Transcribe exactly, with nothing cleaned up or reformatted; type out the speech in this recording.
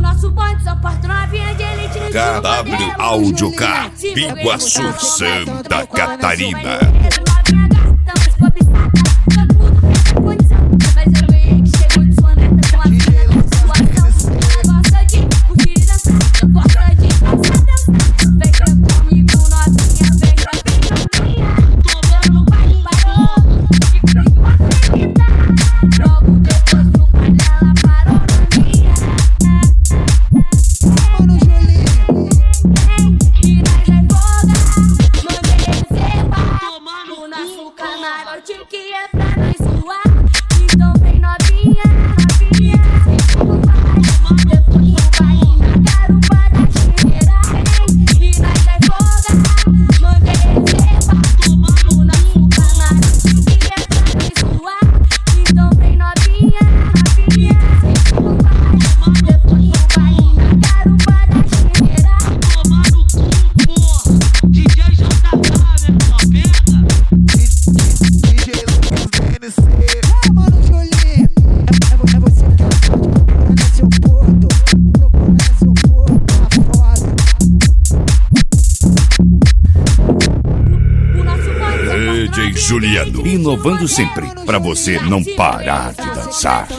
nosso bonde só porta novinha de elite. K W Audiocar, Biguaçu, Santa Catarina. Que é pra nós zoar, então vem novinha, novinha. Depois do baile na garupa da cheira, e nós vai folgar, manda receba. O nosso camarote que é pra nós zoar, então vem novinha, novinha. Depois do baile na garupa da cheira. Tomando cu, porra, D J J K, minha tropeca. Ah, mano, Julinho, é, é você que procura seu porto, procura seu porto, tá foda. D J Juliano, inovando sempre, pra você não parar de dançar.